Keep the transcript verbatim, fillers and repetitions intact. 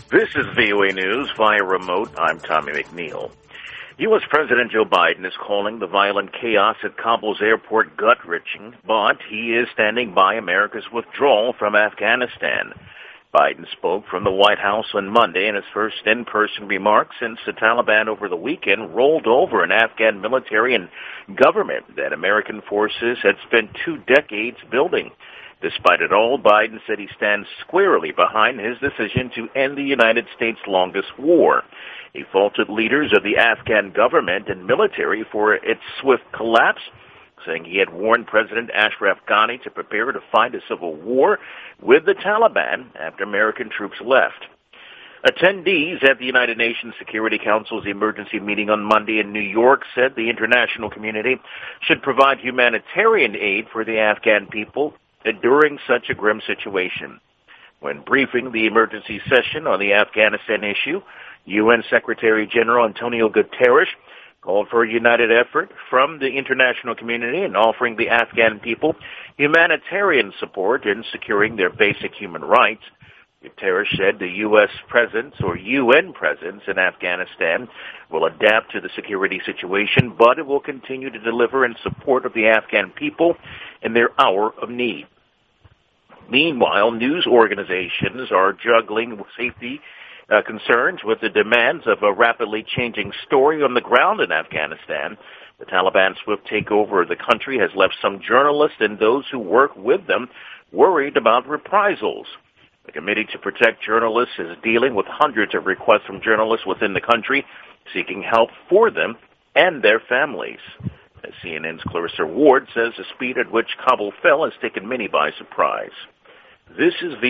This is V O A News via remote. I'm Tommy McNeil. U S. President Joe Biden is calling the violent chaos at Kabul's airport gut-wrenching, but he is standing by America's withdrawal from Afghanistan. Biden spoke from the White House on Monday in his first in-person remarks since the Taliban over the weekend rolled over an Afghan military and government that American forces had spent two decades building. Despite it all, Biden said he stands squarely behind his decision to end the United States' longest war. He faulted leaders of the Afghan government and military for its swift collapse, saying he had warned President Ashraf Ghani to prepare to fight a civil war with the Taliban after American troops left. Attendees at the United Nations Security Council's emergency meeting on Monday in New York said the international community should provide humanitarian aid for the Afghan people during such a grim situation. When briefing the emergency session on the Afghanistan issue, U N Secretary General Antonio Guterres called for a united effort from the international community in offering the Afghan people humanitarian support in securing their basic human rights. Guterres said the U S presence or U N presence in Afghanistan will adapt to the security situation, but it will continue to deliver in support of the Afghan people in their hour of need. Meanwhile, news organizations are juggling safety uh, concerns with the demands of a rapidly changing story on the ground in Afghanistan. The Taliban's swift takeover of the country has left some journalists and those who work with them worried about reprisals. The Committee to Protect Journalists is dealing with hundreds of requests from journalists within the country seeking help for them and their families. C N N's Clarissa Ward says the speed at which Kabul fell has taken many by surprise. This is